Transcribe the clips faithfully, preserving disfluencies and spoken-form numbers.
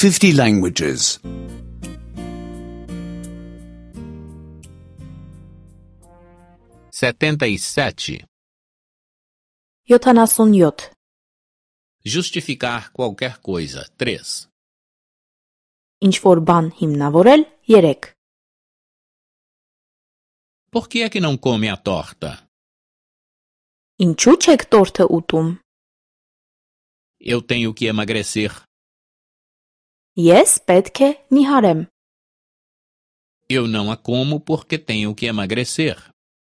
fifty languages. setenta e sete. յոթանասունյոթ. Justificar qualquer coisa. três. Ինչ-որ բան հիմնավորել. երեք. Por que é que não come a torta? Ինչու չեք տորթը ուտում? Eu tenho que emagrecer. Ես պետք է նիհարեմ. Eu não a como porque tenho que emagrecer.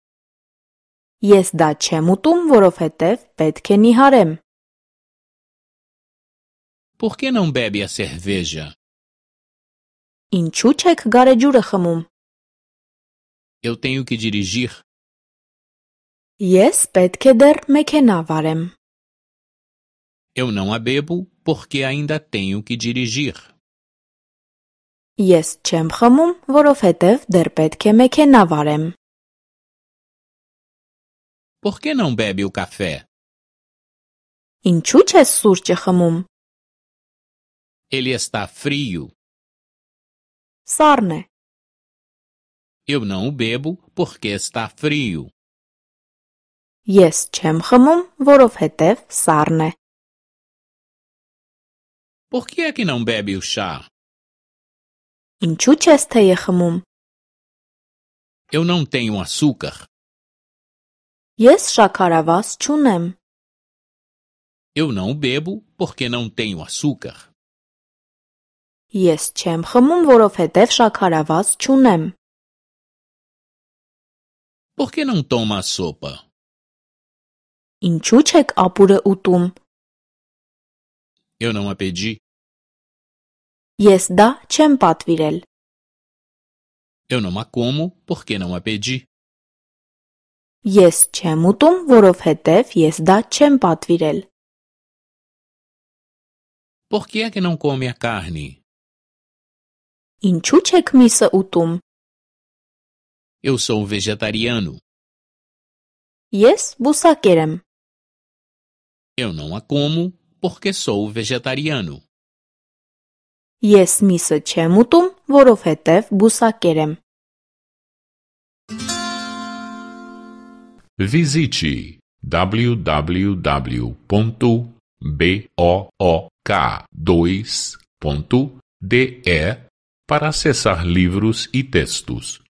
Ես դա չեմ ուտում, որովհետև պետք է նիհարեմ. Por que não bebe a cerveja? Ինչու չեք գարեջուրը խմում? Eu tenho que dirigir. Ես պետք է դեռ մեքենա վարեմ. Eu não a bebo porque ainda tenho que dirigir. Ես չեմ խմում, որովհետև դեռ պետք է մեքենա վարեմ. Por que não bebe o café? Ինչու չես սուրճը խմում? Ele está frio. Սառն է. Eu não o bebo porque está frio. Ես չեմ խմում, որովհետև սառն է. Por que é que não bebe o chá? Ինչու չես թեյը խմում? Eu não tenho açúcar. Ես շաքարավազ չունեմ. Eu não o bebo porque não tenho açúcar. Ես չեմ խմում, որովհետև շաքարավազ չունեմ. Por que não toma a sopa? Ինչու չեք ապուրը ուտում? Eu não a pedi. Ես դա չեմ պատվիրել. Eu não a como porque não a pedi. Ես չեմ ուտում, որովհետև ես դա չեմ պատվիրել. Por que é que não come a carne? Ինչու չեք միսը ուտում? Eu sou vegetariano. Ես բուսակեր եմ. Eu não a como porque sou vegetariano. Ես միսը չեմ ուտում, որովհետև բուսակեր եմ. Visite w w w ponto book dois ponto d e para acessar livros e textos.